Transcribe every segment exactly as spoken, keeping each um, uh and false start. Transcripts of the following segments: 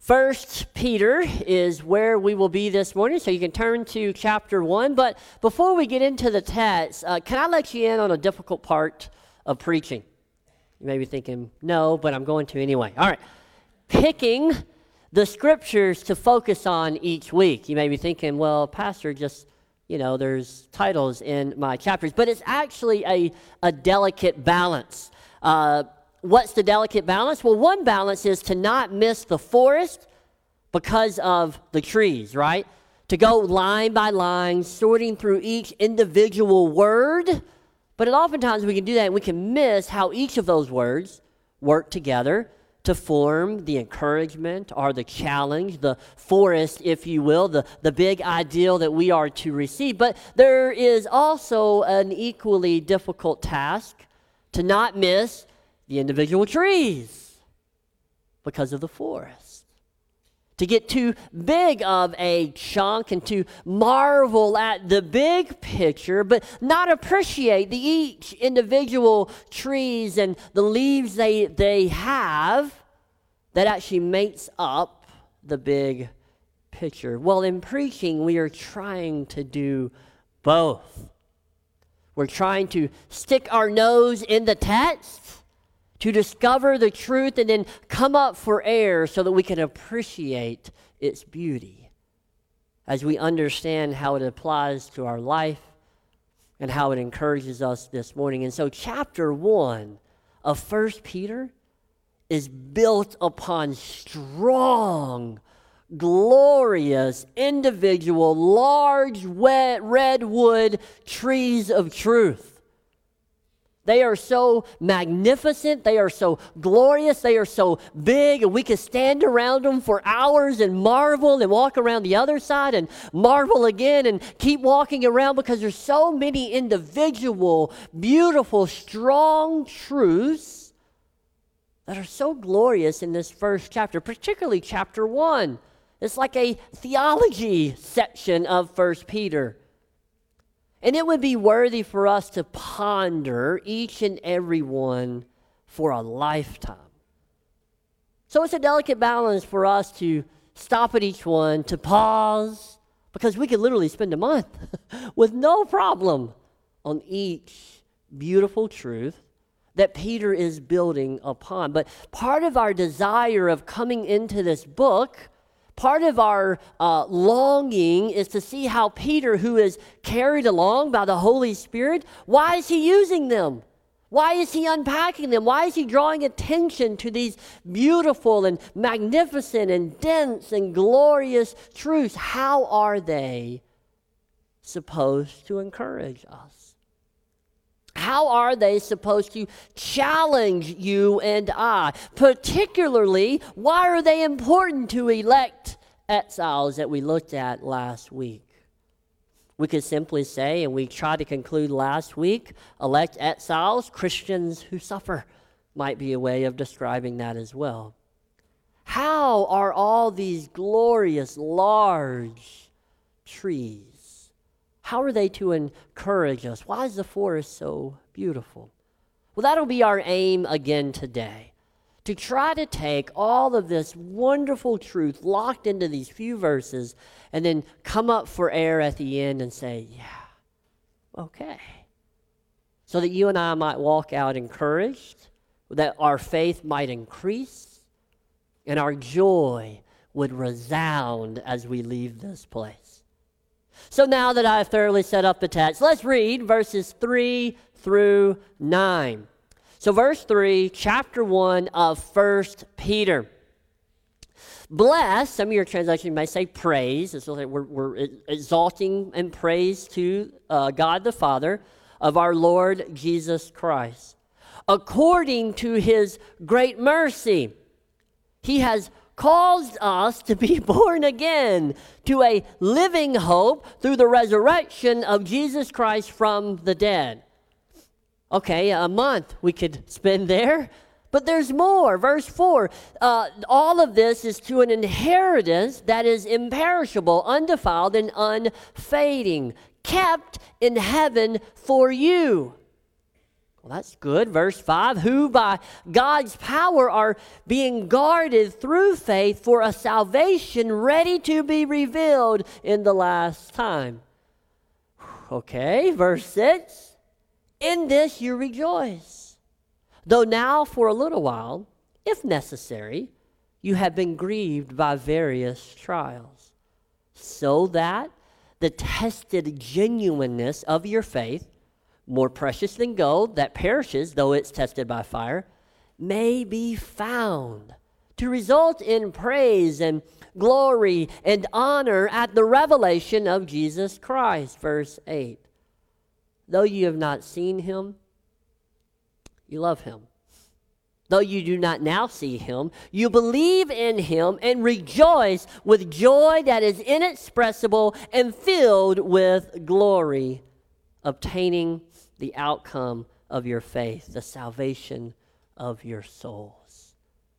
First Peter is where we will be this morning, so you can turn to chapter one. But before we get into the text, uh, can I let you in on a difficult part of preaching? You may be thinking, no, but I'm going to anyway. All right. Picking the scriptures to focus on each week. You may be thinking, well, Pastor, just, you know, there's titles in my chapters. But it's actually a, a delicate balance. Uh What's the delicate balance? Well, one balance is to not miss the forest because of the trees, right? To go line by line, sorting through each individual word. But oftentimes we can do that and we can miss how each of those words work together to form the encouragement or the challenge, the forest, if you will, the, the big ideal that we are to receive. But there is also an equally difficult task to not miss the individual trees because of the forest. To get too big of a chunk and to marvel at the big picture, but not appreciate the each individual trees and the leaves they, they have that actually makes up the big picture. Well, in preaching, we are trying to do both. We're trying to stick our nose in the text, to discover the truth and then come up for air so that we can appreciate its beauty as we understand how it applies to our life and how it encourages us this morning. And so chapter one of First Peter is built upon strong, glorious, individual, large, wet, redwood trees of truth. They are so magnificent, they are so glorious, they are so big, and we can stand around them for hours and marvel and walk around the other side and marvel again and keep walking around because there's so many individual, beautiful, strong truths that are so glorious in this first chapter, particularly chapter one. It's like a theology section of First Peter. And it would be worthy for us to ponder each and every one for a lifetime. So it's a delicate balance for us to stop at each one, to pause, because we could literally spend a month with no problem on each beautiful truth that Peter is building upon. But part of our desire of coming into this book, part of our uh, longing is to see how Peter, who is carried along by the Holy Spirit, why is he using them? Why is he unpacking them? Why is he drawing attention to these beautiful and magnificent and dense and glorious truths? How are they supposed to encourage us? How are they supposed to challenge you and I? Particularly, why are they important to elect exiles that we looked at last week? We could simply say, and we tried to conclude last week, elect exiles, Christians who suffer, might be a way of describing that as well. How are all these glorious, large trees, how are they to encourage us? Why is the forest so beautiful? Well, that'll be our aim again today, to try to take all of this wonderful truth locked into these few verses and then come up for air at the end and say, yeah, okay. So that you and I might walk out encouraged, that our faith might increase, and our joy would resound as we leave this place. So now that I've thoroughly set up the text, let's read verses three through nine. So verse three, chapter one of First Peter. Bless, some of your translations may say praise. It's like we're, we're exalting and praise to uh, God the Father of our Lord Jesus Christ. According to his great mercy, he has caused us to be born again to a living hope through the resurrection of Jesus Christ from the dead. Okay, a month we could spend there, but there's more. Verse four, uh, all of this is to an inheritance that is imperishable, undefiled, and unfading, kept in heaven for you. Well, that's good. Verse five, who by God's power are being guarded through faith for a salvation ready to be revealed in the last time. Okay, verse six, in this you rejoice, though now for a little while, if necessary, you have been grieved by various trials, so that the tested genuineness of your faith, more precious than gold that perishes though it's tested by fire, may be found to result in praise and glory and honor at the revelation of Jesus Christ. Verse eight, though you have not seen him, you love him. Though you do not now see him, you believe in him and rejoice with joy that is inexpressible and filled with glory, obtaining the outcome of your faith, the salvation of your souls.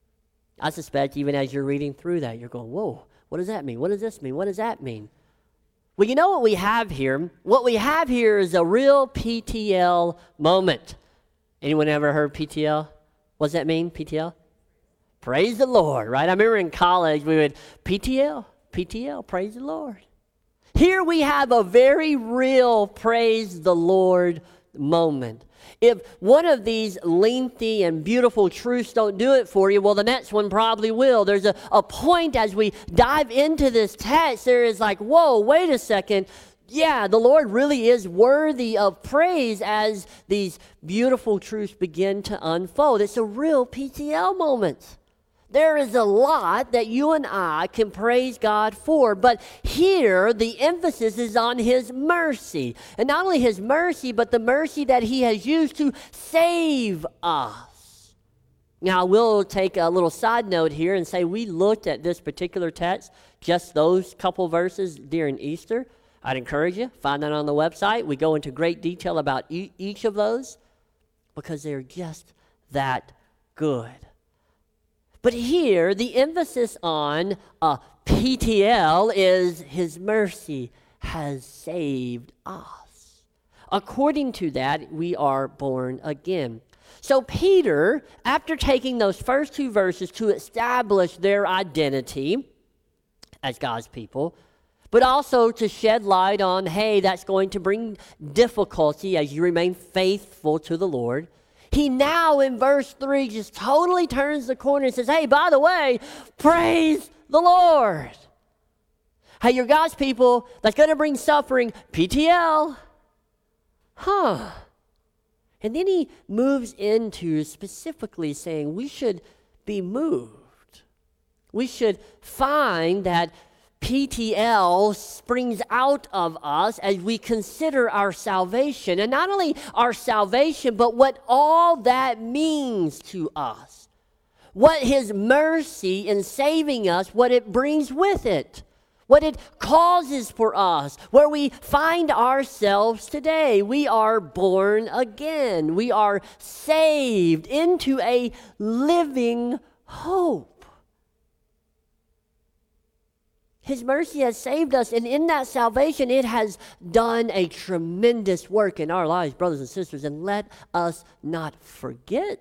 I suspect even as you're reading through that, you're going, whoa, what does that mean? What does this mean? What does that mean? Well, you know what we have here? What we have here is a real P T L moment. Anyone ever heard P T L? What does that mean, P T L? Praise the Lord, right? I remember in college we would, P T L, P T L, praise the Lord. Here we have a very real praise the Lord moment. If one of these lengthy and beautiful truths don't do it for you, well, the next one probably will. There's a, a point as we dive into this text, there is like, whoa, wait a second. Yeah, the Lord really is worthy of praise as these beautiful truths begin to unfold. It's a real P T L moment. There is a lot that you and I can praise God for, but here the emphasis is on his mercy. And not only his mercy, but the mercy that he has used to save us. Now, I will take a little side note here and say we looked at this particular text, just those couple verses during Easter. I'd encourage you, find that on the website. We go into great detail about e- each of those because they're just that good. But here, the emphasis on uh, P T L is his mercy has saved us. According to that, we are born again. So Peter, after taking those first two verses to establish their identity as God's people, but also to shed light on, hey, that's going to bring difficulty as you remain faithful to the Lord, he now in verse three just totally turns the corner and says, hey, by the way, praise the Lord. Hey, you're God's people. That's going to bring suffering. P T L. Huh. And then he moves into specifically saying we should be moved. We should find that P T L springs out of us as we consider our salvation. And not only our salvation, but what all that means to us. What his mercy in saving us, what it brings with it. What it causes for us. Where we find ourselves today. We are born again. We are saved into a living hope. His mercy has saved us, and in that salvation, it has done a tremendous work in our lives, brothers and sisters, and let us not forget.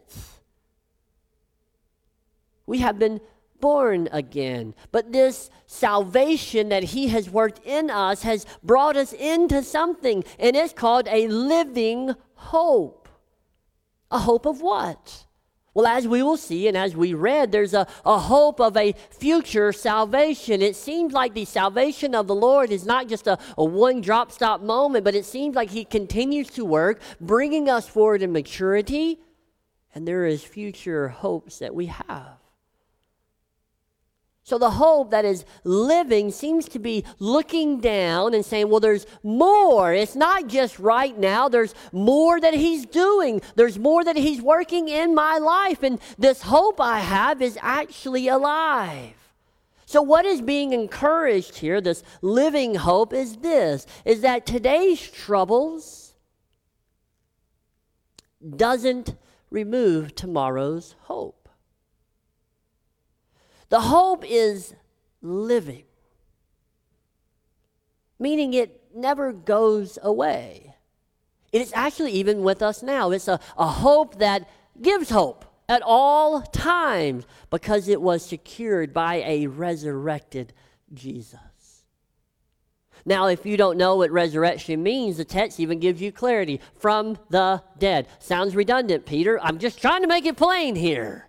We have been born again, but this salvation that he has worked in us has brought us into something, and it's called a living hope. A hope of what? Well, as we will see and as we read, there's a, a hope of a future salvation. It seems like the salvation of the Lord is not just a, a one-drop stop moment, but it seems like he continues to work, bringing us forward in maturity, and there is future hopes that we have. So the hope that is living seems to be looking down and saying, well, there's more. It's not just right now. There's more that he's doing. There's more that he's working in my life. And this hope I have is actually alive. So what is being encouraged here, this living hope, is this, is that today's troubles doesn't remove tomorrow's hope. The hope is living, meaning it never goes away. It is actually even with us now. It's a, a hope that gives hope at all times because it was secured by a resurrected Jesus. Now, if you don't know what resurrection means, the text even gives you clarity. From the dead. Sounds redundant, Peter. I'm just trying to make it plain here.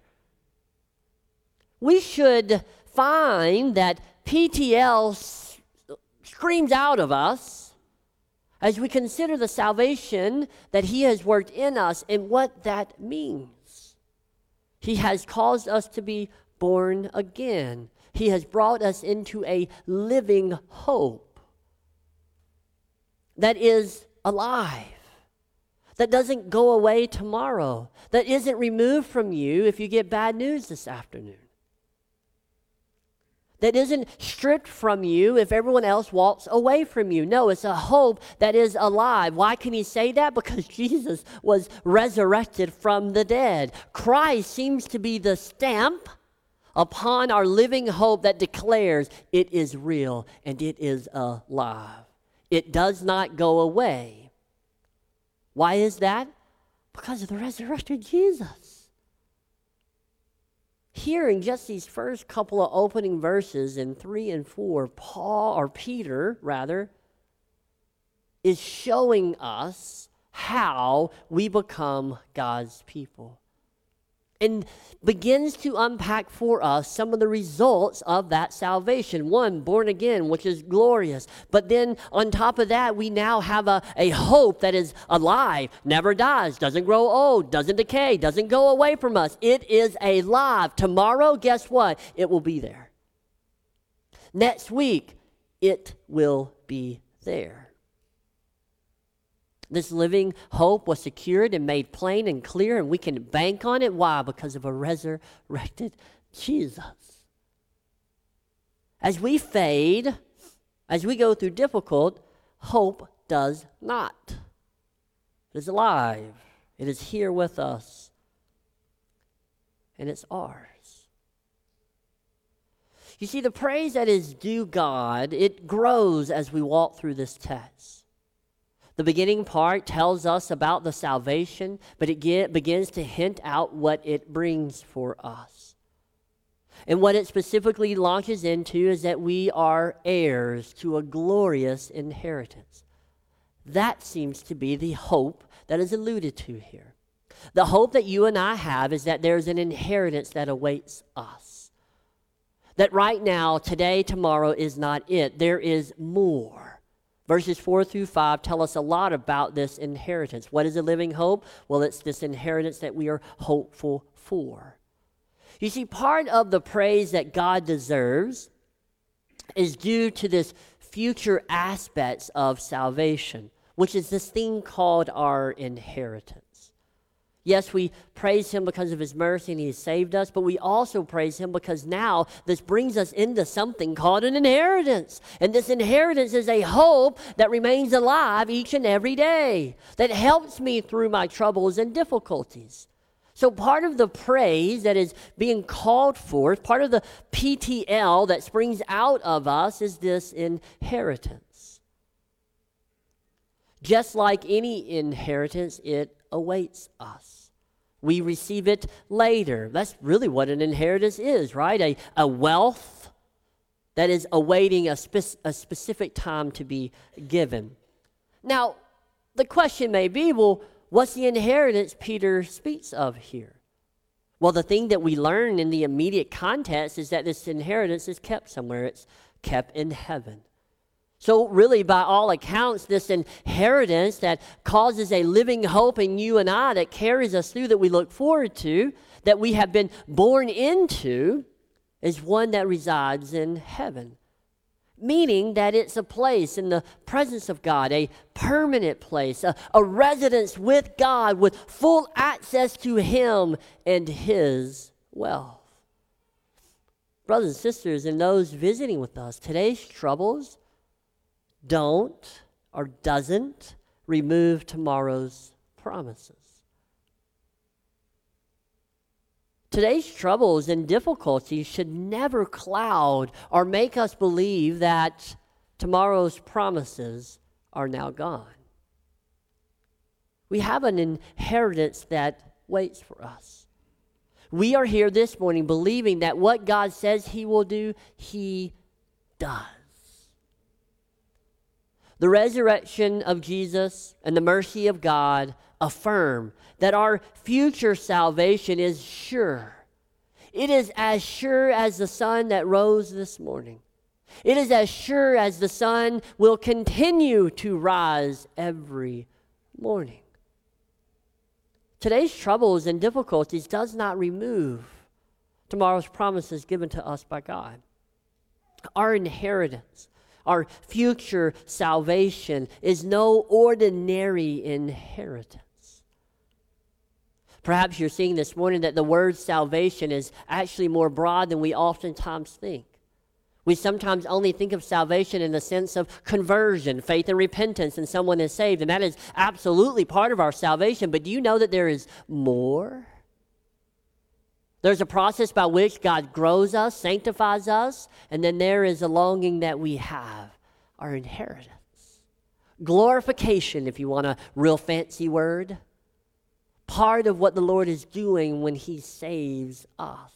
We should find that P T L s- screams out of us as we consider the salvation that he has worked in us and what that means. He has caused us to be born again. He has brought us into a living hope that is alive, that doesn't go away tomorrow, that isn't removed from you if you get bad news this afternoon, that isn't stripped from you if everyone else walks away from you. No, it's a hope that is alive. Why can he say that? Because Jesus was resurrected from the dead. Christ seems to be the stamp upon our living hope that declares it is real and it is alive. It does not go away. Why is that? Because of the resurrected Jesus. Here in just these first couple of opening verses in three and four, Paul, or Peter rather, is showing us how we become God's people. And begins to unpack for us some of the results of that salvation. One, born again, which is glorious. But then on top of that, we now have a, a hope that is alive, never dies, doesn't grow old, doesn't decay, doesn't go away from us. It is alive. Tomorrow, guess what? It will be there. Next week, it will be there. This living hope was secured and made plain and clear, and we can bank on it. Why? Because of a resurrected Jesus. As we fade, as we go through difficult, hope does not. It is alive. It is here with us. And it's ours. You see, the praise that is due God, it grows as we walk through this text. The beginning part tells us about the salvation, but it get, begins to hint out what it brings for us. And what it specifically launches into is that we are heirs to a glorious inheritance. That seems to be the hope that is alluded to here. The hope that you and I have is that there's an inheritance that awaits us. That right now, today, tomorrow is not it. There is more. Verses four through five tell us a lot about this inheritance. What is a living hope? Well, it's this inheritance that we are hopeful for. You see, part of the praise that God deserves is due to this future aspects of salvation, which is this thing called our inheritance. Yes, we praise him because of his mercy and he has saved us, but we also praise him because now this brings us into something called an inheritance. And this inheritance is a hope that remains alive each and every day, that helps me through my troubles and difficulties. So part of the praise that is being called forth, part of the P T L that springs out of us is this inheritance. Just like any inheritance, it awaits us. We receive it later. That's really what an inheritance is, right? A, a wealth that is awaiting a, spe- a specific time to be given. Now, the question may be, well, what's the inheritance Peter speaks of here? Well, the thing that we learn in the immediate context is that this inheritance is kept somewhere. It's kept in heaven. So really, by all accounts, this inheritance that causes a living hope in you and I, that carries us through, that we look forward to, that we have been born into, is one that resides in heaven. Meaning that it's a place in the presence of God, a permanent place, a, a residence with God with full access to him and his wealth. Brothers and sisters, and those visiting with us, today's troubles don't or doesn't remove tomorrow's promises. Today's troubles and difficulties should never cloud or make us believe that tomorrow's promises are now gone. We have an inheritance that waits for us. We are here this morning believing that what God says he will do, he does. The resurrection of Jesus and the mercy of God affirm that our future salvation is sure. It is as sure as the sun that rose this morning. It is as sure as the sun will continue to rise every morning. Today's troubles and difficulties does not remove tomorrow's promises given to us by God. Our inheritance, our future salvation is no ordinary inheritance. Perhaps you're seeing this morning that the word salvation is actually more broad than we oftentimes think. We sometimes only think of salvation in the sense of conversion, faith and repentance, and someone is saved. And that is absolutely part of our salvation. But do you know that there is more? There's a process by which God grows us, sanctifies us, and then there is a longing that we have, our inheritance. Glorification, if you want a real fancy word. Part of what the Lord is doing when he saves us.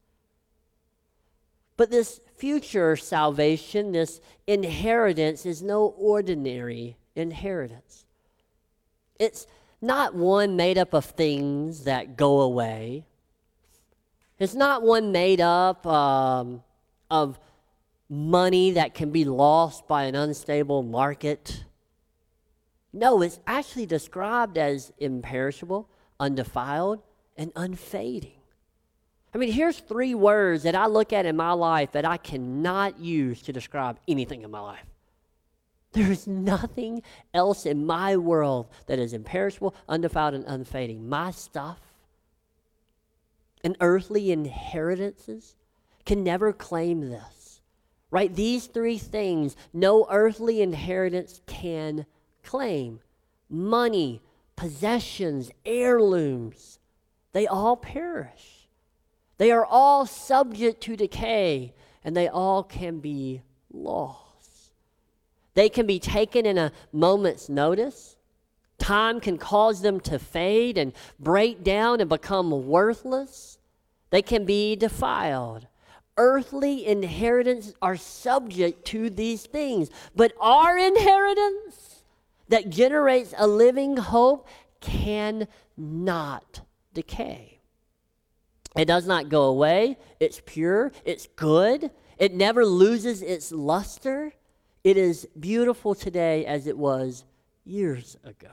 But this future salvation, this inheritance, is no ordinary inheritance. It's not one made up of things that go away. It's not one made up um, of money that can be lost by an unstable market. No, it's actually described as imperishable, undefiled, and unfading. I mean, here's three words that I look at in my life that I cannot use to describe anything in my life. There is nothing else in my world that is imperishable, undefiled, and unfading. My stuff and earthly inheritances can never claim this, right? These three things no earthly inheritance can claim. Money, possessions, heirlooms, they all perish. They are all subject to decay, and they all can be lost. They can be taken in a moment's notice. Time can cause them to fade and break down and become worthless. They can be defiled. Earthly inheritance are subject to these things, but our inheritance that generates a living hope cannot decay. It does not go away. It's pure. It's good. It never loses its luster. It is beautiful today as it was years ago.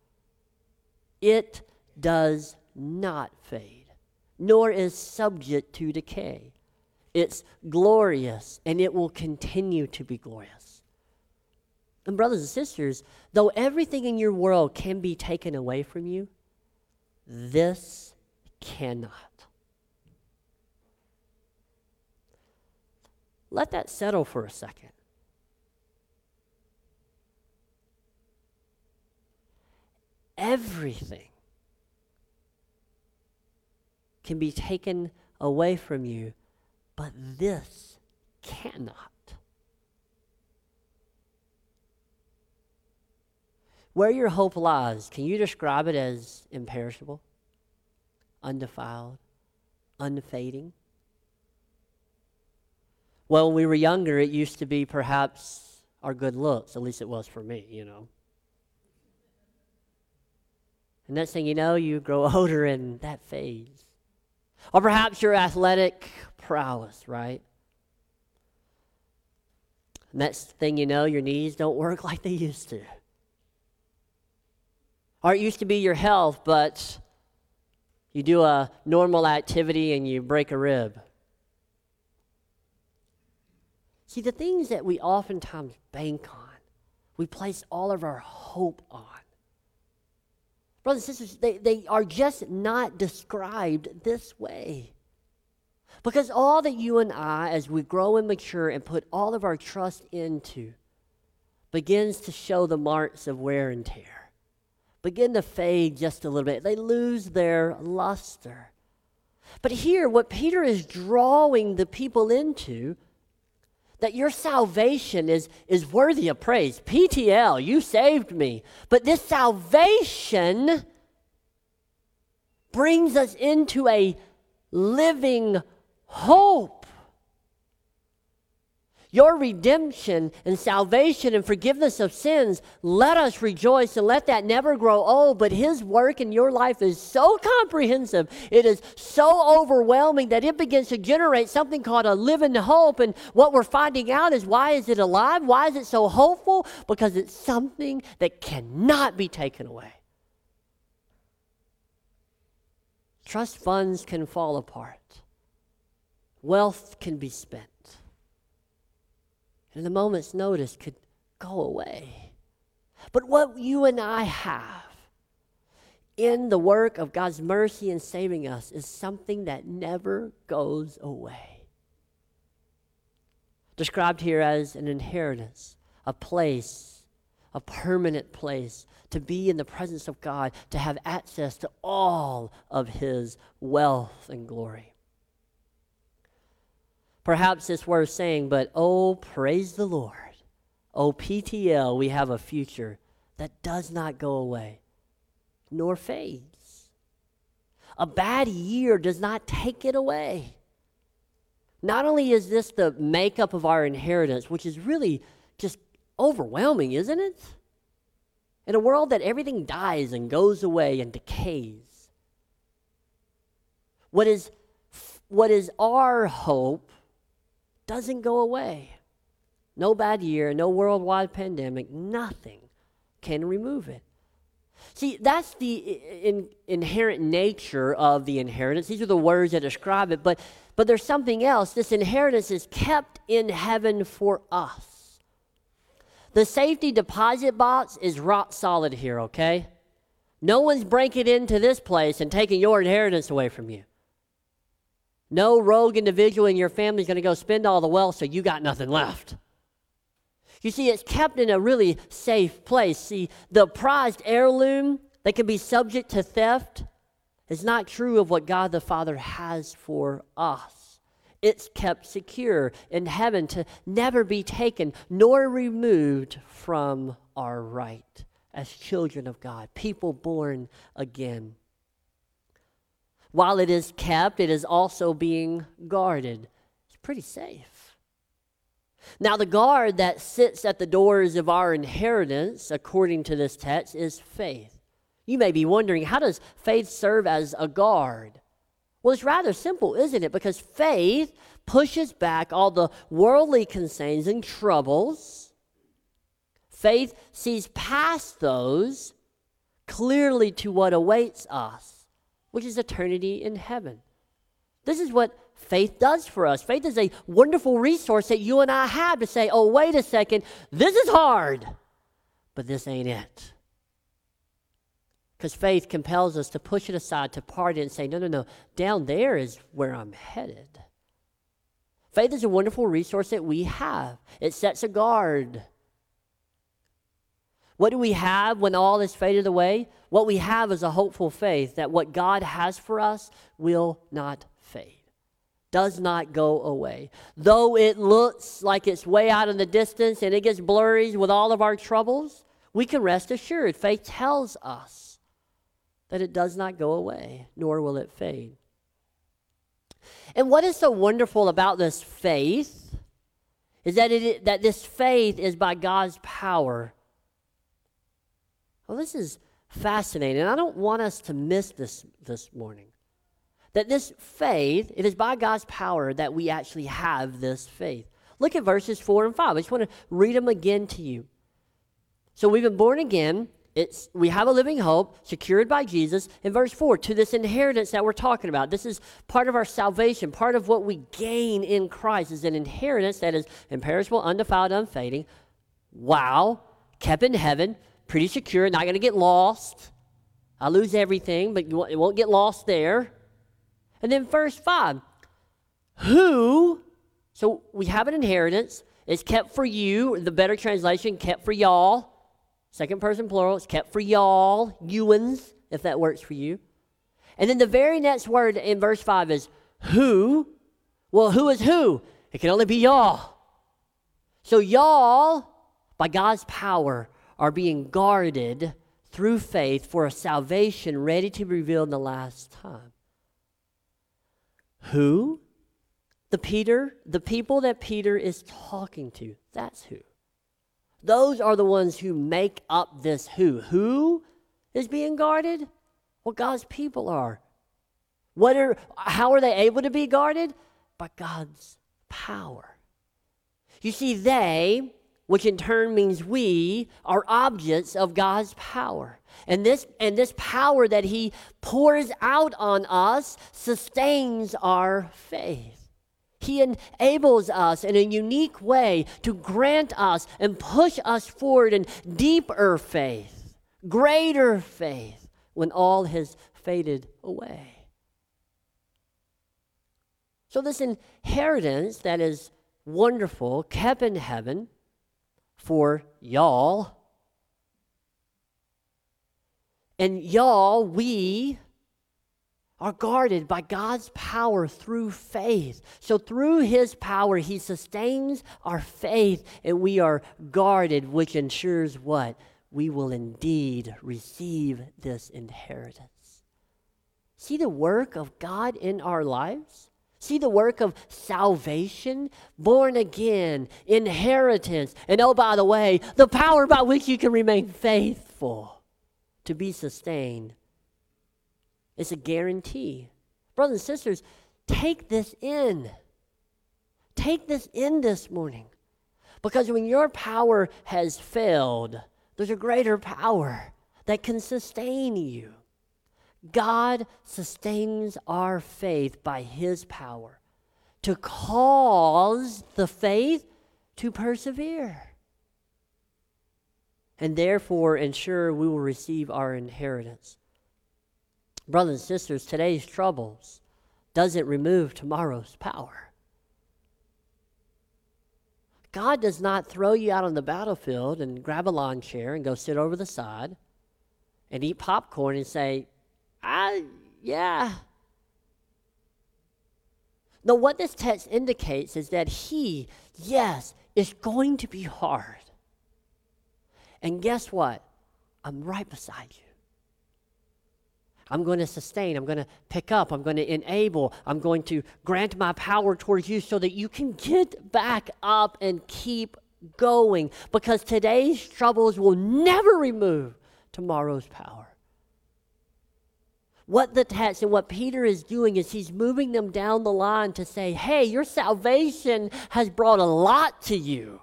It does not fade, nor is subject to decay. It's glorious, and it will continue to be glorious. And brothers and sisters, though everything in your world can be taken away from you, this cannot. Let that settle for a second. Everything can be taken away from you, but this cannot. Where your hope lies, can you describe it as imperishable, undefiled, unfading? Well, when we were younger, it used to be perhaps our good looks. At least it was for me, you know. And next thing you know, you grow older and that fades. Or perhaps your athletic prowess, right? Next thing you know, your knees don't work like they used to. Or it used to be your health, but you do a normal activity and you break a rib. See, the things that we oftentimes bank on, we place all of our hope on. Brothers and sisters, they, they are just not described this way. Because all that you and I, as we grow and mature and put all of our trust into, begins to show the marks of wear and tear, begin to fade just a little bit. They lose their luster. But here, what Peter is drawing the people into, that your salvation is, is worthy of praise. P T L, you saved me. But this salvation brings us into a living hope. Your redemption and salvation and forgiveness of sins, let us rejoice and let that never grow old. But His work in your life is so comprehensive, it is so overwhelming that it begins to generate something called a living hope. And what we're finding out is, why is it alive? Why is it so hopeful? Because it's something that cannot be taken away. Trust funds can fall apart. Wealth can be spent. And in a moment's notice could go away. But what you and I have in the work of God's mercy in saving us is something that never goes away. Described here as an inheritance, a place, a permanent place, to be in the presence of God, to have access to all of His wealth and glory. Perhaps it's worth saying, but oh, praise the Lord. Oh, P T L, we have a future that does not go away, nor fades. A bad year does not take it away. Not only is this the makeup of our inheritance, which is really just overwhelming, isn't it? In a world that everything dies and goes away and decays. What is, what is our hope doesn't go away. No bad year, no worldwide pandemic, nothing can remove it. See, that's the in, inherent nature of the inheritance. These are the words that describe it, but, but there's something else. This inheritance is kept in heaven for us. The safety deposit box is rock solid here, okay? No one's breaking into this place and taking your inheritance away from you. No rogue individual in your family is going to go spend all the wealth so you got nothing left. You see, it's kept in a really safe place. See, the prized heirloom that can be subject to theft is not true of what God the Father has for us. It's kept secure in heaven to never be taken nor removed from our right as children of God, people born again. While it is kept, it is also being guarded. It's pretty safe. Now, the guard that sits at the doors of our inheritance, according to this text, is faith. You may be wondering, how does faith serve as a guard? Well, it's rather simple, isn't it? Because faith pushes back all the worldly concerns and troubles. Faith sees past those clearly to what awaits us, which is eternity in heaven. This is what faith does for us. Faith is a wonderful resource that you and I have to say, oh, wait a second, this is hard, but this ain't it. Because faith compels us to push it aside, to part it and say, no, no, no, down there is where I'm headed. Faith is a wonderful resource that we have. It sets a guard. What do we have when all is faded away? What we have is a hopeful faith that what God has for us will not fade, does not go away. Though it looks like it's way out in the distance and it gets blurry with all of our troubles, we can rest assured. Faith tells us that it does not go away, nor will it fade. And what is so wonderful about this faith is that it that this faith is by God's power. Well, this is fascinating. I don't want us to miss this this morning. That this faith, it is by God's power that we actually have this faith. Look at verses four and five. I just want to read them again to you. So we've been born again. It's, we have a living hope secured by Jesus. In verse four, to this inheritance that we're talking about. This is part of our salvation. Part of what we gain in Christ is an inheritance that is imperishable, undefiled, unfading. Wow. Kept in heaven. Pretty secure. Not going to get lost. I lose everything, but it won't get lost there. And then verse five. Who, so we have an inheritance. It's kept for you. The better translation, kept for y'all. Second person plural, it's kept for y'all, youans, if that works for you. And then the very next word in verse five is who. Well, who is who? It can only be y'all. So y'all, by God's power, are being guarded through faith for a salvation ready to be revealed in the last time. Who? The Peter, the people that Peter is talking to. That's who. Those are the ones who make up this who. Who is being guarded? Well, God's people are. What are, how are they able to be guarded? By God's power. You see, they, which in turn means we, are objects of God's power. And this, and this power that he pours out on us sustains our faith. He enables us in a unique way to grant us and push us forward in deeper faith, greater faith, when all has faded away. So this inheritance that is wonderful, kept in heaven for y'all. And y'all, we are guarded by God's power through faith. So through his power, he sustains our faith, and we are guarded, which ensures what? We will indeed receive this inheritance. See the work of God in our lives? See the work of salvation, born again, inheritance, and oh, by the way, the power by which you can remain faithful to be sustained. It's a guarantee. Brothers and sisters, take this in. Take this in this morning. Because when your power has failed, there's a greater power that can sustain you. God sustains our faith by his power to cause the faith to persevere, and therefore ensure we will receive our inheritance. Brothers and sisters, today's troubles doesn't remove tomorrow's power. God does not throw you out on the battlefield and grab a lawn chair and go sit over the side and eat popcorn and say, I, yeah. No, what this text indicates is that he, yes, is going to be hard. And guess what? I'm right beside you. I'm going to sustain. I'm going to pick up. I'm going to enable. I'm going to grant my power towards you so that you can get back up and keep going. Because today's troubles will never remove tomorrow's power. What the text and what Peter is doing is he's moving them down the line to say, hey, your salvation has brought a lot to you.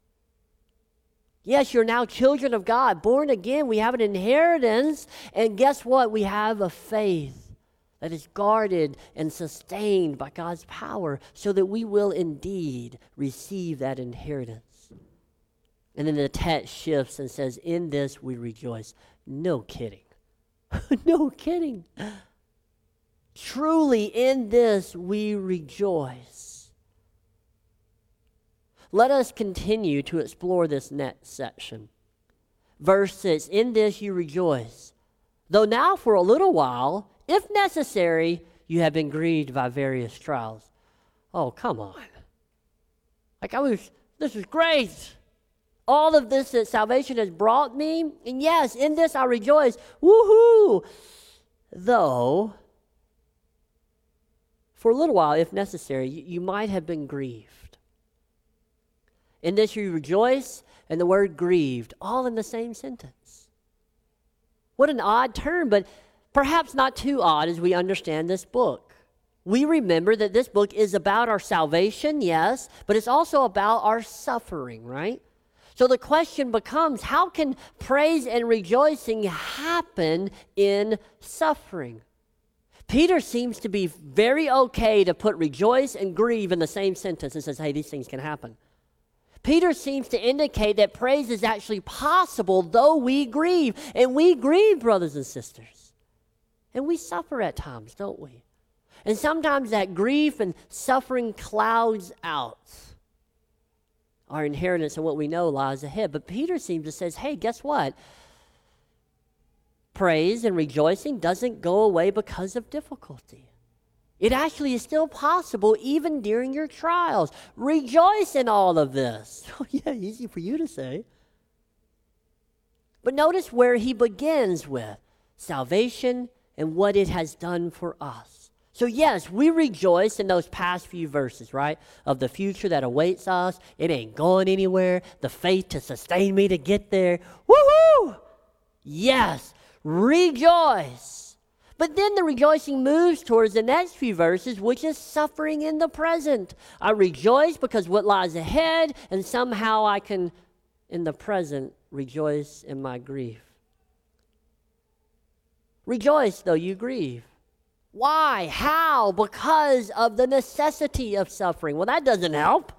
Yes, you're now children of God, born again. We have an inheritance. And guess what? We have a faith that is guarded and sustained by God's power so that we will indeed receive that inheritance. And then the text shifts and says, in this we rejoice. No kidding. No kidding. Truly, in this we rejoice. Let us continue to explore this next section. Verse six, in this you rejoice, though now for a little while, if necessary, you have been grieved by various trials. Oh, come on. Like I was, this is great. All of this that salvation has brought me, and yes, in this I rejoice. Woohoo! Though, for a little while, if necessary, you, you might have been grieved. In this you rejoice, and the word grieved, all in the same sentence. What an odd term, but perhaps not too odd as we understand this book. We remember that this book is about our salvation, yes, but it's also about our suffering, right? So the question becomes, how can praise and rejoicing happen in suffering? Peter seems to be very okay to put rejoice and grieve in the same sentence and says, hey, these things can happen. Peter seems to indicate that praise is actually possible though we grieve. And we grieve, brothers and sisters. And we suffer at times, don't we? And sometimes that grief and suffering clouds out our inheritance and what we know lies ahead. But Peter seems to say, hey, guess what? Praise and rejoicing doesn't go away because of difficulty. It actually is still possible even during your trials. Rejoice in all of this. Oh, yeah, easy for you to say. But notice where he begins with salvation and what it has done for us. So yes, we rejoice in those past few verses, right? Of the future that awaits us. It ain't going anywhere. The faith to sustain me to get there. Woohoo! Yes, rejoice. But then the rejoicing moves towards the next few verses, which is suffering in the present. I rejoice because what lies ahead, and somehow I can, in the present, rejoice in my grief. Rejoice though you grieve. Why? How? Because of the necessity of suffering. Well, that doesn't help.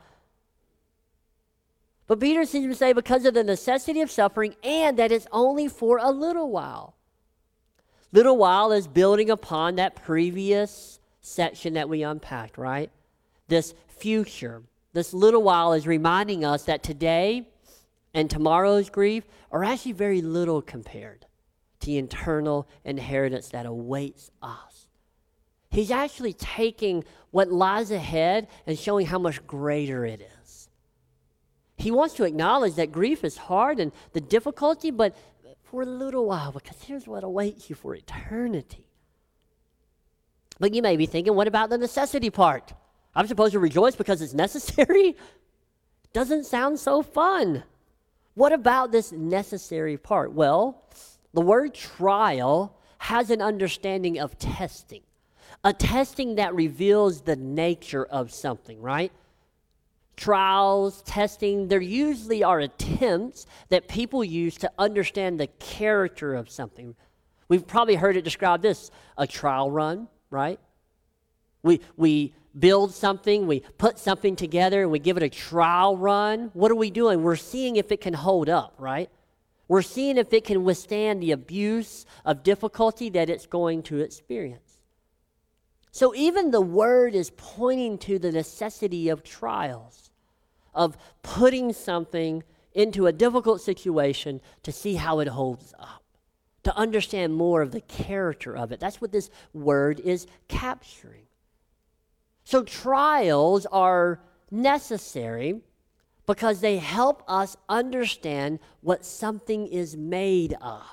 But Peter seems to say because of the necessity of suffering and that it's only for a little while. Little while is building upon that previous section that we unpacked, right? This future. This little while is reminding us that today and tomorrow's grief are actually very little compared to the eternal inheritance that awaits us. He's actually taking what lies ahead and showing how much greater it is. He wants to acknowledge that grief is hard and the difficulty, but for a little while, because here's what awaits you for eternity. But you may be thinking, what about the necessity part? I'm supposed to rejoice because it's necessary? Doesn't sound so fun. What about this necessary part? Well, the word trial has an understanding of testing. A testing that reveals the nature of something, right? Trials, testing, there usually are attempts that people use to understand the character of something. We've probably heard it described this, a trial run, right? We we build something, we put something together, and we give it a trial run. What are we doing? We're seeing if it can hold up, right? We're seeing if it can withstand the abuse of difficulty that it's going to experience. So even the word is pointing to the necessity of trials, of putting something into a difficult situation to see how it holds up, to understand more of the character of it. That's what this word is capturing. So trials are necessary because they help us understand what something is made of.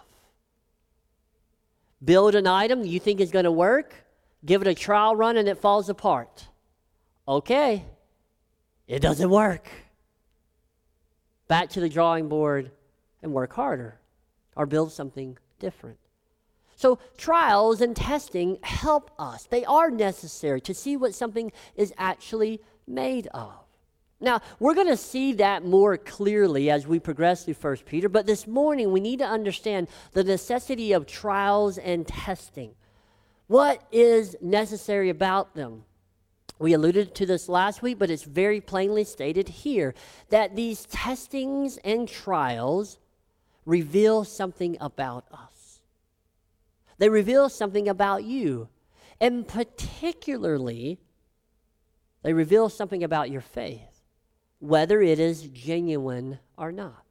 Build an item you think is going to work, give it a trial run and it falls apart. Okay, it doesn't work. Back to the drawing board and work harder or build something different. So trials and testing help us. They are necessary to see what something is actually made of. Now, we're going to see that more clearly as we progress through First Peter, but this morning we need to understand the necessity of trials and testing. What is necessary about them? We alluded to this last week, but it's very plainly stated here that these testings and trials reveal something about us. They reveal something about you, and particularly, they reveal something about your faith, whether it is genuine or not.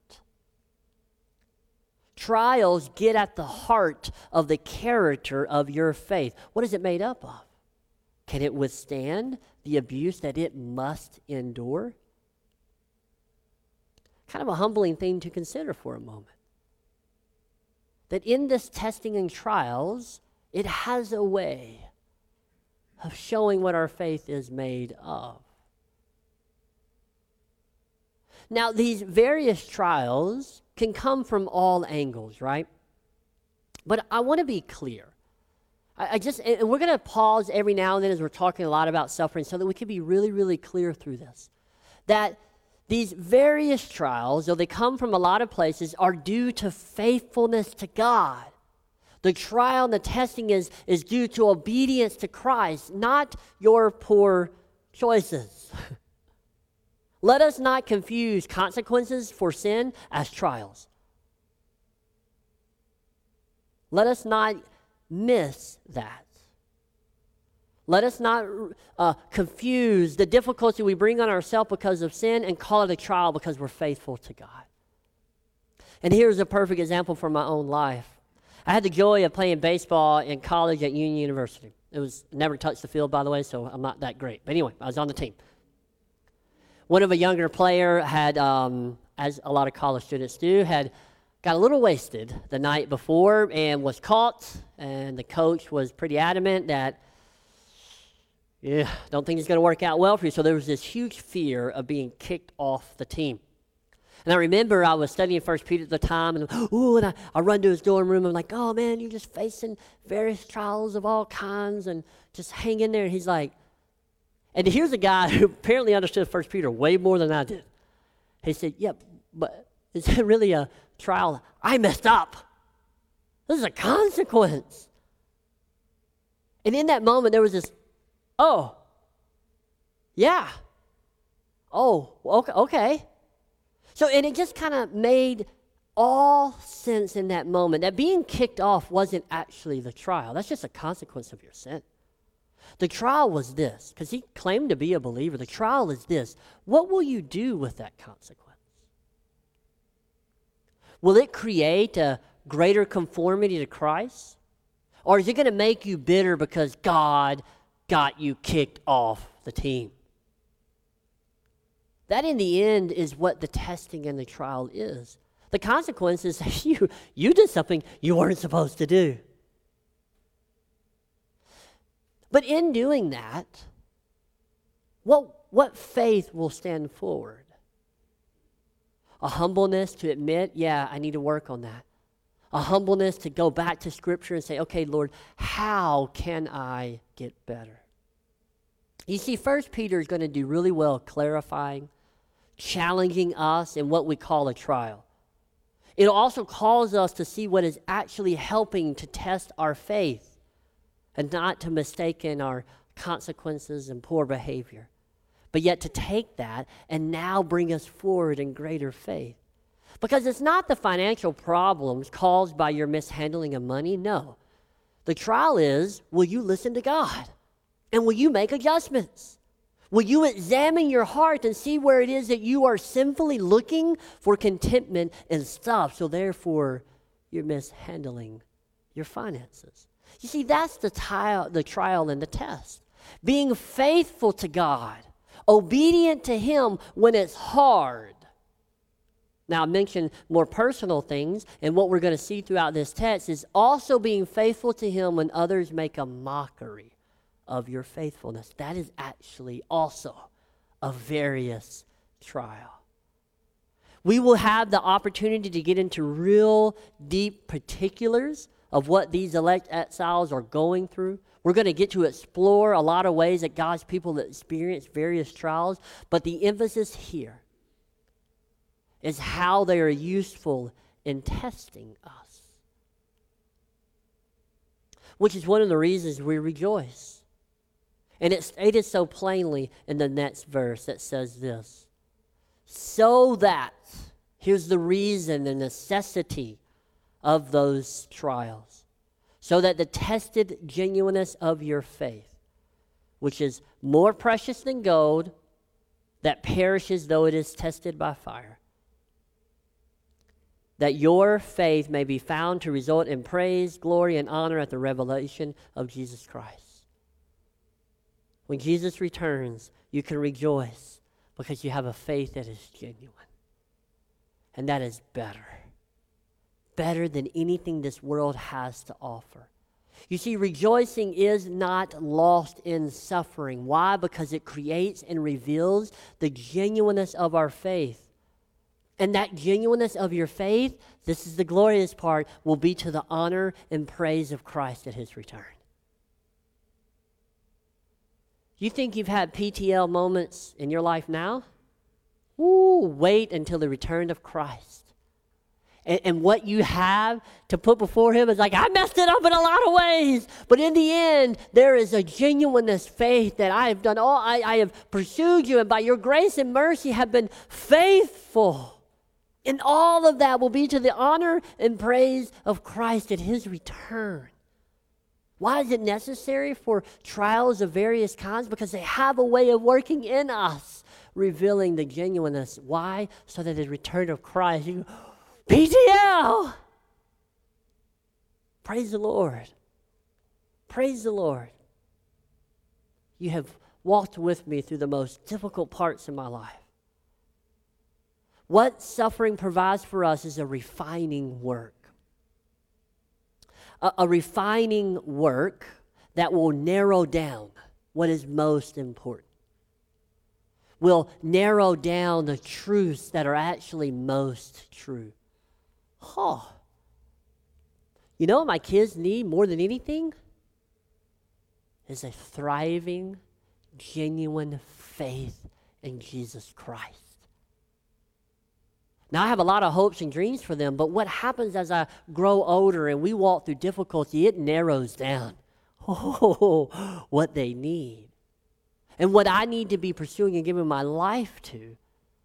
Trials get at the heart of the character of your faith. What is it made up of? Can it withstand the abuse that it must endure? Kind of a humbling thing to consider for a moment. That in this testing and trials, it has a way of showing what our faith is made of. Now, these various trials can come from all angles, right? But I want to be clear. I, I just, and we're going to pause every now and then as we're talking a lot about suffering so that we can be really, really clear through this. That these various trials, though they come from a lot of places, are due to faithfulness to God. The trial and the testing is, is due to obedience to Christ, not your poor choices. Let us not confuse consequences for sin as trials. Let us not miss that. Let us not uh, confuse the difficulty we bring on ourselves because of sin and call it a trial because we're faithful to God. And here's a perfect example from my own life. I had the joy of playing baseball in college at Union University. It was never touched the field, by the way, so I'm not that great. But anyway, I was on the team. One of a younger player had, um, as a lot of college students do, had got a little wasted the night before and was caught, and the coach was pretty adamant that, yeah, don't think it's going to work out well for you. So there was this huge fear of being kicked off the team. And I remember I was studying First Peter at the time, and ooh, and I, I run to his dorm room. I'm like, oh, man, you're just facing various trials of all kinds, and just hang in there. And he's like, and here's a guy who apparently understood First Peter way more than I did. He said, yeah, but is it really a trial? I messed up. This is a consequence. And in that moment, there was this, oh, yeah. Oh, okay. okay. So, and it just kind of made all sense in that moment that being kicked off wasn't actually the trial. That's just a consequence of your sin. The trial was this, because he claimed to be a believer. The trial is this. What will you do with that consequence? Will it create a greater conformity to Christ? Or is it going to make you bitter because God got you kicked off the team? That in the end is what the testing and the trial is. The consequence is that you, you did something you weren't supposed to do. But in doing that, what, what faith will stand forward? A humbleness to admit, yeah, I need to work on that. A humbleness to go back to Scripture and say, okay, Lord, how can I get better? You see, First Peter is going to do really well clarifying, challenging us in what we call a trial. It also calls us to see what is actually helping to test our faith and not to mistaken our consequences and poor behavior, but yet to take that and now bring us forward in greater faith. Because it's not the financial problems caused by your mishandling of money, no. The trial is, will you listen to God? And will you make adjustments? Will you examine your heart and see where it is that you are sinfully looking for contentment in stuff, so therefore you're mishandling your finances? You see, that's the trial, the trial and the test. Being faithful to God, obedient to Him when it's hard. Now, I mentioned more personal things, and what we're going to see throughout this text is also being faithful to Him when others make a mockery of your faithfulness. That is actually also a various trial. We will have the opportunity to get into real deep particulars of what these elect exiles are going through. We're going to get to explore a lot of ways that God's people experience various trials, but the emphasis here is how they are useful in testing us, which is one of the reasons we rejoice. And it's stated so plainly in the next verse that says this, so that, here's the reason, the necessity of those trials, so that the tested genuineness of your faith, which is more precious than gold that perishes though it is tested by fire, that your faith may be found to result in praise, glory, and honor at the revelation of Jesus Christ. When Jesus returns, you can rejoice because you have a faith that is genuine. And that is better. Better than anything this world has to offer. You see, rejoicing is not lost in suffering. Why? Because it creates and reveals the genuineness of our faith. And that genuineness of your faith, this is the glorious part, will be to the honor and praise of Christ at His return. You think you've had P T L moments in your life now? Ooh, wait until the return of Christ. And, and what you have to put before Him is like, I messed it up in a lot of ways. But in the end, there is a genuineness faith that I have done all, I, I have pursued you, and by your grace and mercy have been faithful. And all of that will be to the honor and praise of Christ at His return. Why is it necessary for trials of various kinds? Because they have a way of working in us, revealing the genuineness. Why? So that at the return of Christ, you go, P T L! Praise the Lord. Praise the Lord. You have walked with me through the most difficult parts of my life. What suffering provides for us is a refining work. A, a refining work that will narrow down what is most important. Will narrow down the truths that are actually most true. Oh. You know what my kids need more than anything? Is a thriving, genuine faith in Jesus Christ. Now, I have a lot of hopes and dreams for them, but what happens as I grow older and we walk through difficulty, it narrows down oh, what they need. And what I need to be pursuing and giving my life to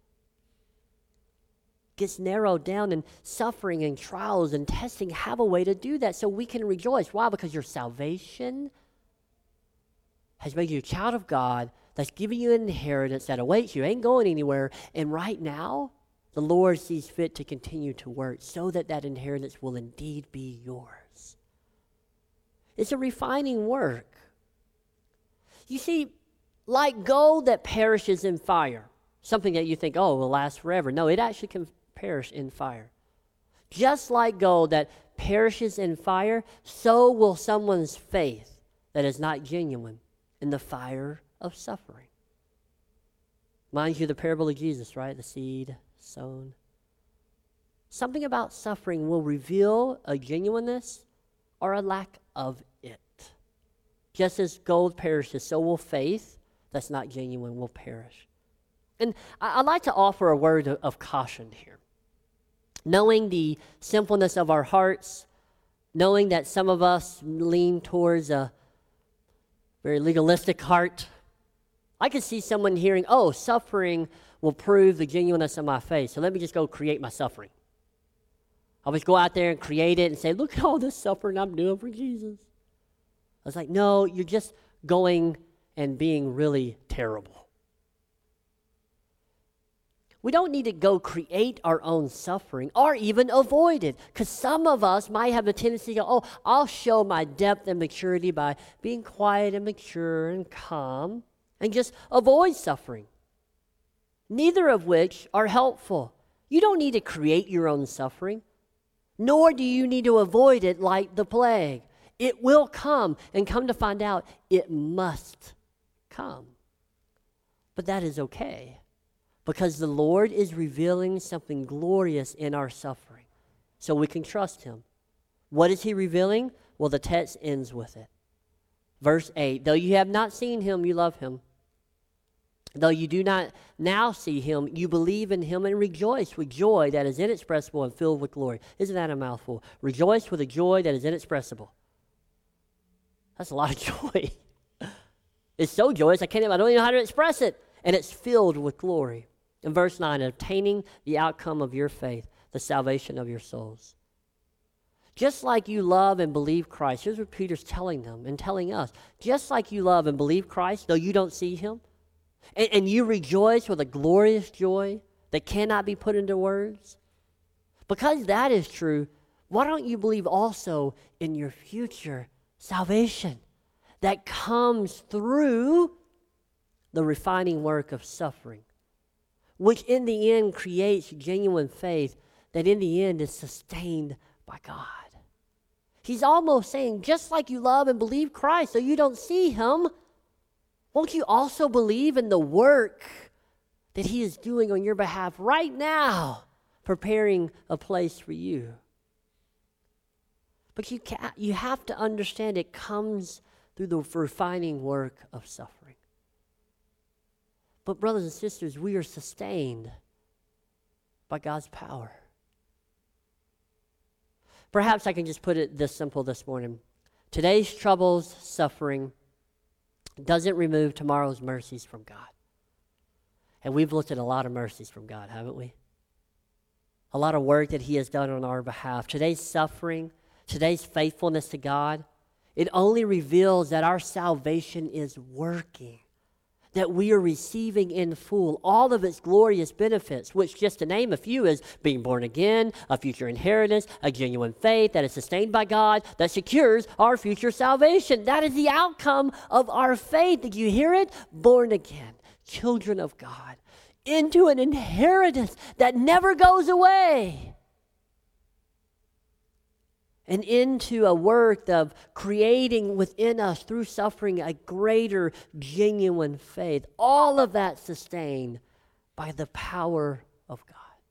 gets narrowed down, and suffering and trials and testing have a way to do that so we can rejoice. Why? Because your salvation has made you a child of God that's giving you an inheritance that awaits you, ain't going anywhere, and right now, the Lord sees fit to continue to work so that that inheritance will indeed be yours. It's a refining work. You see, like gold that perishes in fire, something that you think, oh, will last forever. No, it actually can perish in fire. Just like gold that perishes in fire, so will someone's faith that is not genuine in the fire of suffering. Reminds you of the parable of Jesus, right? The seed sown. Something about suffering will reveal a genuineness or a lack of it. Just as gold perishes, so will faith that's not genuine will perish. And I, I'd like to offer a word of, of caution here. Knowing the sinfulness of our hearts, knowing that some of us lean towards a very legalistic heart, I could see someone hearing, oh, suffering will prove the genuineness of my faith, so let me just go create my suffering. I'll just go out there and create it and say, look at all this suffering I'm doing for Jesus. I was like, no, you're just going and being really terrible. We don't need to go create our own suffering or even avoid it, because some of us might have a tendency to go, oh, I'll show my depth and maturity by being quiet and mature and calm and just avoid suffering. Neither of which are helpful. You don't need to create your own suffering, nor do you need to avoid it like the plague. It will come, and come to find out, it must come. But that is okay, because the Lord is revealing something glorious in our suffering, so we can trust Him. What is He revealing? Well, the text ends with it. Verse eight, though you have not seen Him, you love Him. Though you do not now see Him, you believe in Him and rejoice with joy that is inexpressible and filled with glory. Isn't that a mouthful? Rejoice with a joy that is inexpressible. That's a lot of joy. It's so joyous, I can't even, I don't even know how to express it. And it's filled with glory. In verse nine, obtaining the outcome of your faith, the salvation of your souls. Just like you love and believe Christ, here's what Peter's telling them and telling us. Just like you love and believe Christ, though you don't see Him, and, and you rejoice with a glorious joy that cannot be put into words, because that is true, why don't you believe also in your future salvation that comes through the refining work of suffering, which in the end creates genuine faith that in the end is sustained by God. He's almost saying, just like you love and believe Christ, though you don't see Him, won't you also believe in the work that He is doing on your behalf right now, preparing a place for you? But you can't, you have to understand it comes through the refining work of suffering. But brothers and sisters, we are sustained by God's power. Perhaps I can just put it this simple this morning. Today's troubles, suffering, doesn't remove tomorrow's mercies from God. And we've looked at a lot of mercies from God, haven't we? A lot of work that He has done on our behalf. Today's suffering, today's faithfulness to God, it only reveals that our salvation is working. that we are receiving in full all of its glorious benefits, which, just to name a few, is being born again, a future inheritance, a genuine faith that is sustained by God, that secures our future salvation. That is the outcome of our faith. Did you hear it? Born again, children of God, into an inheritance that never goes away, and into a work of creating within us through suffering a greater genuine faith. All of that sustained by the power of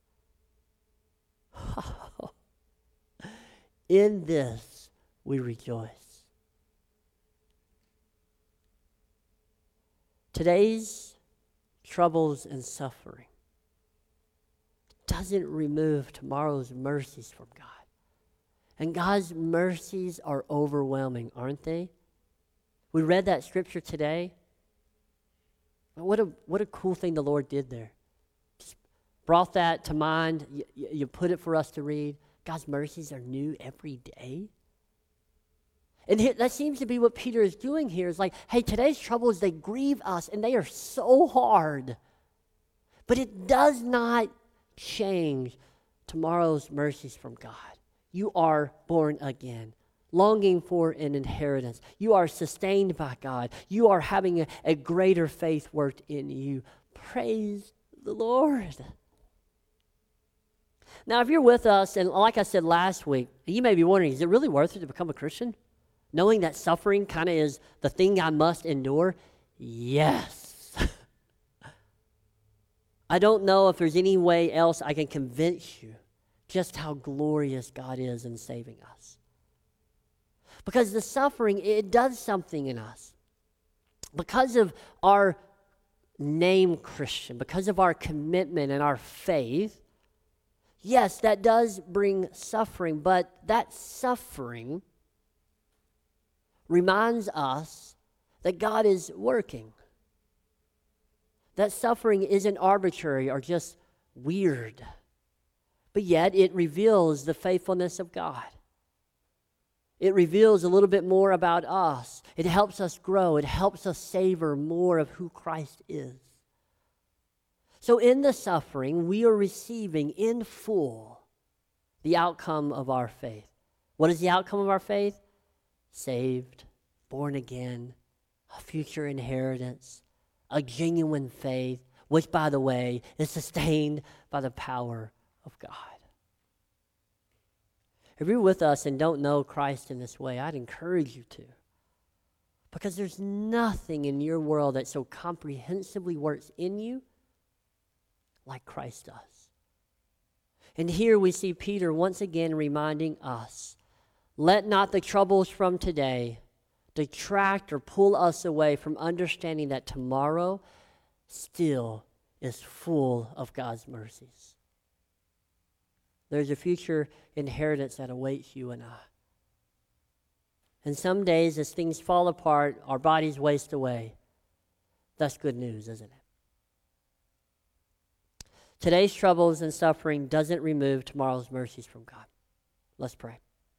God. In this we rejoice. Today's troubles and suffering doesn't remove tomorrow's mercies from God. And God's mercies are overwhelming, aren't they? We read that scripture today. What a, what a cool thing the Lord did there. Just brought that to mind. You, you put it for us to read. God's mercies are new every day. And here, that seems to be what Peter is doing here. Is like, hey, today's troubles, they grieve us, and they are so hard. But it does not change tomorrow's mercies from God. You are born again, longing for an inheritance. You are sustained by God. You are having a, a greater faith worked in you. Praise the Lord. Now, if you're with us, and like I said last week, you may be wondering, is it really worth it to become a Christian? Knowing that suffering kind of is the thing I must endure? Yes. I don't know if there's any way else I can convince you just how glorious God is in saving us. Because the suffering, it does something in us. Because of our name Christian, because of our commitment and our faith, yes, that does bring suffering, but that suffering reminds us that God is working. That suffering isn't arbitrary or just weird. But yet it reveals the faithfulness of God. It reveals a little bit more about us. It helps us grow. It helps us savor more of who Christ is. So in the suffering, we are receiving in full the outcome of our faith. What is the outcome of our faith? Saved, born again, a future inheritance, a genuine faith, which, by the way, is sustained by the power of God. If you're with us and don't know Christ in this way, I'd encourage you to. Because there's nothing in your world that so comprehensively works in you like Christ does. And here we see Peter once again reminding us, let not the troubles from today detract or pull us away from understanding that tomorrow still is full of God's mercies. There's a future inheritance that awaits you and I. And some days, as things fall apart, our bodies waste away. That's good news, isn't it? Today's troubles and suffering doesn't remove tomorrow's mercies from God. Let's pray.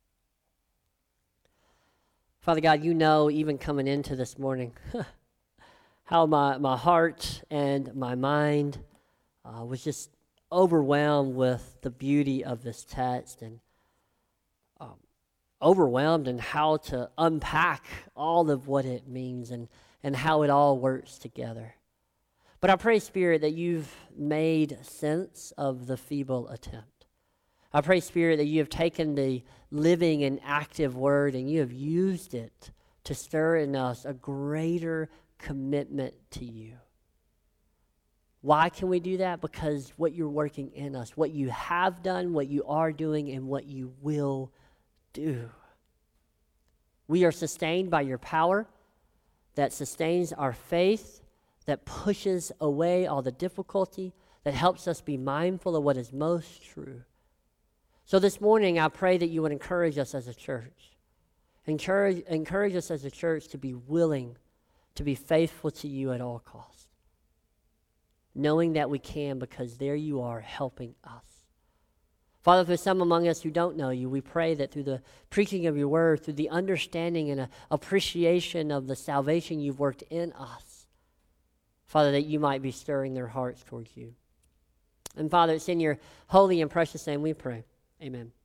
Father God, you know, even coming into this morning, how my, my heart and my mind uh, was just overwhelmed with the beauty of this text, and um, overwhelmed in how to unpack all of what it means and, and how it all works together. But I pray, Spirit, that you've made sense of the feeble attempt. I pray, Spirit, that you have taken the living and active word and you have used it to stir in us a greater commitment to you. Why can we do that? Because what you're working in us, what you have done, what you are doing, and what you will do. We are sustained by your power that sustains our faith, that pushes away all the difficulty, that helps us be mindful of what is most true. So this morning, I pray that you would encourage us as a church. Encourage, encourage us as a church to be willing to be faithful to you at all costs. Knowing that we can because there you are helping us. Father, if there's some among us who don't know you, we pray that through the preaching of your word, through the understanding and uh, appreciation of the salvation you've worked in us, Father, that you might be stirring their hearts towards you. And Father, it's in your holy and precious name we pray. Amen.